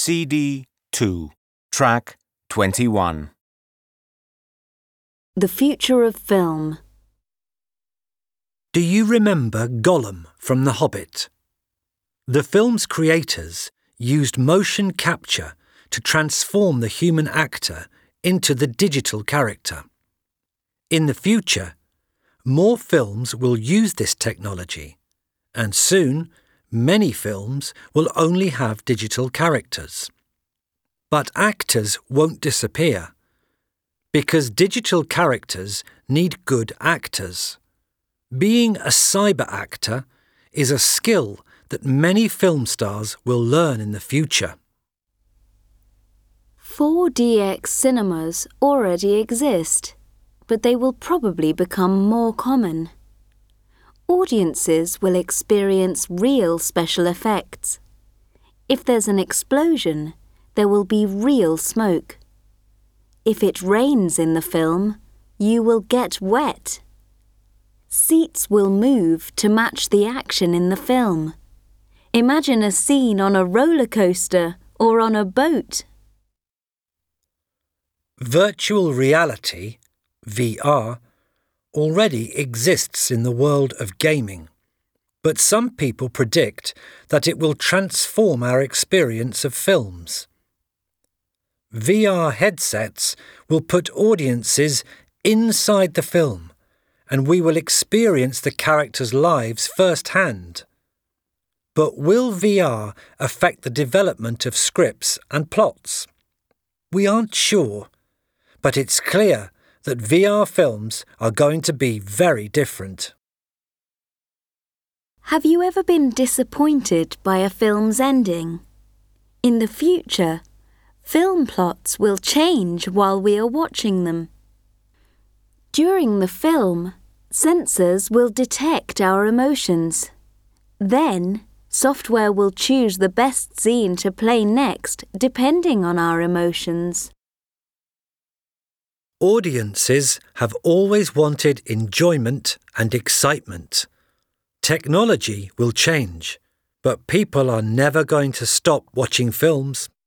CD 2, Track 21. The future of film. Do you remember Gollum from The Hobbit? The film's creators used motion capture to transform the human actor into the digital character. In the future, more films will use this technology, and soon many films will only have digital characters. But actors won't disappear, because digital characters need good actors. Being a cyber actor is a skill that many film stars will learn in the future. 4DX cinemas already exist, but they will probably become more common. Audiences will experience real special effects. If there's an explosion, there will be real smoke. If it rains in the film, you will get wet. Seats will move to match the action in the film. Imagine a scene on a roller coaster or on a boat. Virtual reality, VR, already exists in the world of gaming, but some people predict that it will transform our experience of films. VR headsets will put audiences inside the film, and we will experience the characters' lives firsthand. But will VR affect the development of scripts and plots? We aren't sure, but it's clear that VR films are going to be very different. Have you ever been disappointed by a film's ending? In the future, film plots will change while we are watching them. During the film, sensors will detect our emotions. Then, software will choose the best scene to play next depending on our emotions. Audiences have always wanted enjoyment and excitement. Technology will change, but people are never going to stop watching films.